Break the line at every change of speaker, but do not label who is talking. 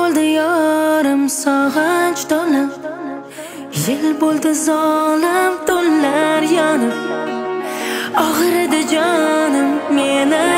bo'ldi yorim sog'inch to'lib, yil bo'ldi zolim tunlar yonib. Og'ridi jonim meni